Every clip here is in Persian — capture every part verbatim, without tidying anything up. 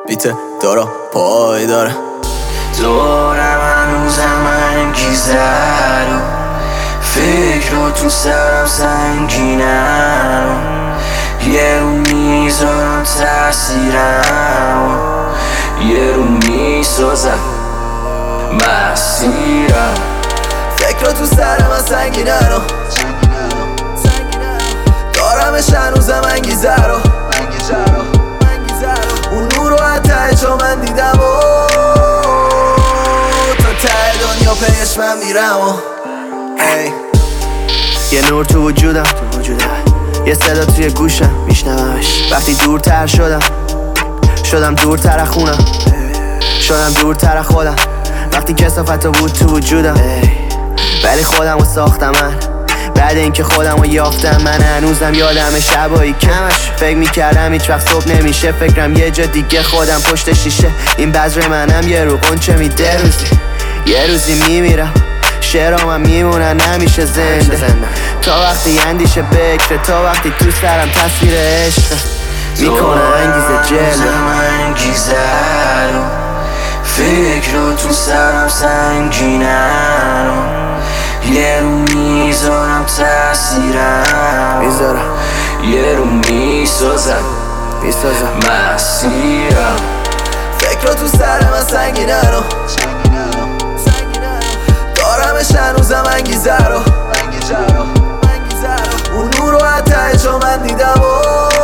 بیت دارا پای داره دورم هنوزم انگیزه رو فکر رو تو سرم سنگینم یه رو میذارم تأثیرم یه رو میسازم مسیرم فکر رو تو سرم از سنگینه رو دارمش هنوزم انگیزه رو اون نور رو حتی چا من دیدم و تا ته دنیا پیش من میرم و ای یه نور تو وجودم یه صدا توی گوشم میشنومش وقتی دورتر شدم شدم دورتر از خونم شدم دورتر از خودم وقتی کثافت بود تو وجودم ولی خودم رو ساختم من بعد اینکه خودم رو یافتم من هنوزم یادم شبایی کمش فکر میکردم هیچ وقت صبح نمیشه فکرم یه جا دیگه خودم پشت شیشه این بذر منم یه رو قنچه میده روزی یه روزی میمیرم شعرام هم میمونن نمیشه زنده تا وقتی اندیشه بکره تا وقتی تو سرم تصویر عشق میکنه انگیزه جلوه انگیزه رو فکر رو تو سرم سنگینم یه رو میذارم تأثیرم میذارم یه رو میسازم میسازم مسیرم فکر رو تو سرم از سنگینه رو دارمش هنوزم انگیزه رو اون نور رو حتی چا من دیدم و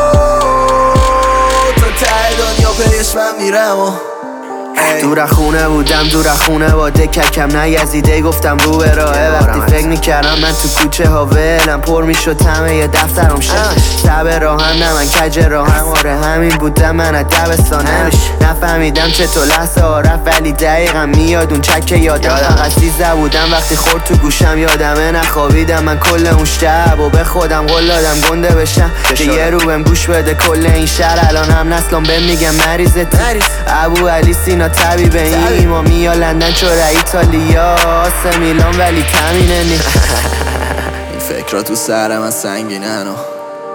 تا ته دنیا پیش من میرم و دور خونه بودم دور خونه با دککم نگزیده گفتم رو به راهه وقتی فکر میکردم من تو کوچه ها ولم پر میشد همه یه دفترم شد سب راهم نه من کج راهم آره همین بودم من از دبستانم نفهمیدم چطور لحظه ها رفت ولی دقیقم میاد اون چکه یادم فقط سیزده بودم وقتی خورد تو گوشم یادمه نخوابیدم من کل اون شب و به خودم قول دادم گنده بشم که یه رو بهم گوش بده کل این شهر الان هم نسلم بهم میگم مریضت ابو علی سینا طبیب این ایمامی یا لندن چوره ایتالیا آسه میلان ولی تمینه نی این فکرها تو سرم از سنگینن و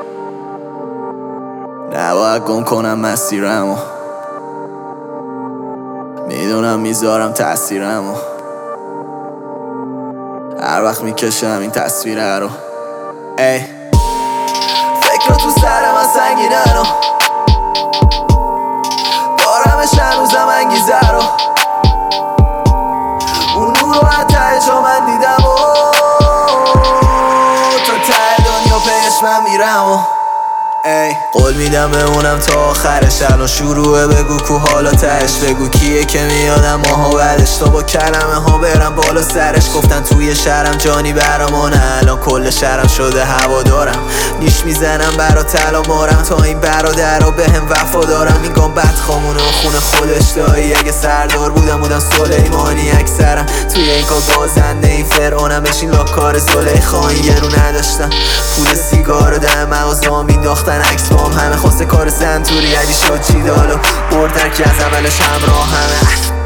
نباید گم کنم مسیرم و میدونم میذارم تأثیرم و هر وقت میکشم این تصویره رو ای فکرها تو سرم از سنگینن و دارمش هنوزم انگیزه رو اون نور رو حتی چا من دیدم و تا ته دنیا پیش من میرم و ای قول میدم بمونم تا آخرش الان شروعه بگو کو حالا تهش بگو کیه که میادم ماها بعدش تا با کلمه ها برم بالا سرش گفتن توی شهرم جانی برامانه الان کل شهرم شده هوا دارم نیش میزنم برا تلا مارم تا این برادرها به هم وفا دارم این گام بد خامونه و خونه خودش دایی اگه سردار بودم بودم سلیمانی اکثرم توی این کار بازنده این فرعونم بشین لاکار زلیخا این یه رو نداشتم پول سیگار ده مغازه مینداختن عکس بام همه خواسته کار سنتوری علی شد چی دالو بردن که از اولش همراه همه